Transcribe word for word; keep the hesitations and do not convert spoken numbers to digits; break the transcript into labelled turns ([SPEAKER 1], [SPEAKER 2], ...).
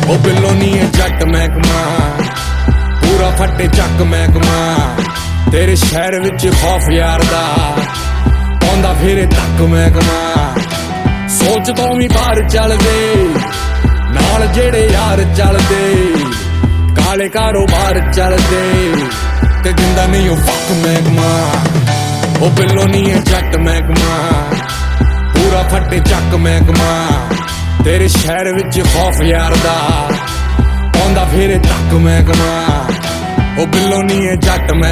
[SPEAKER 1] ਉਹ ਬਿੱਲੋ ਨੀ ਏ ਜੱਟ ਮਹਿਕਮਾ, ਪੂਰਾ ਫੱਟੇ ਚੱਕ ਮਹਿਕਮਾ। ਤੇਰੇ ਸ਼ਹਿਰ ਵਿੱਚ ਖੌਫ ਯਾਰ ਦਾ, ਆਉਂਦਾ ਫਿਰੇ ਤੱਕ ਮਹਿਕਮਾ। ਸੋਚ ਤੋਂ ਵੀ ਬਾਹਰ ਚੱਲਦੇ, ਨਾਲ ਜਿਹੜੇ ਯਾਰ ਚੱਲਦੇ, ਕਾਲੇ ਕਾਰੋਬਾਰ ਚੱਲਦੇ, ਤੇ ਜਿੰਦਾ ਨਹੀਂ ਉਹ ਫੱਕ ਮਹਿਕਮਾ। ਉਹ ਬਿੱਲੋ ਨੀ ਏ ਜੱਟ ਮਹਿਕਮਾ, ਪੂਰਾ ਫੱਟੇ ਚੱਕ ਮਹਿਕਮਾ। ਤੇਰੇ ਸ਼ਹਿਰ ਵਿੱਚ ਖੌਫ ਯਾਰ ਦਾ, ਆਉਂਦਾ ਫਿਰੇ ਤੱਕ ਮਹਿਕਮਾ। ਉਹ ਬਿੱਲੋ ਨੀ ਏ ਜੱਟ ਮਹਿਕਮਾ।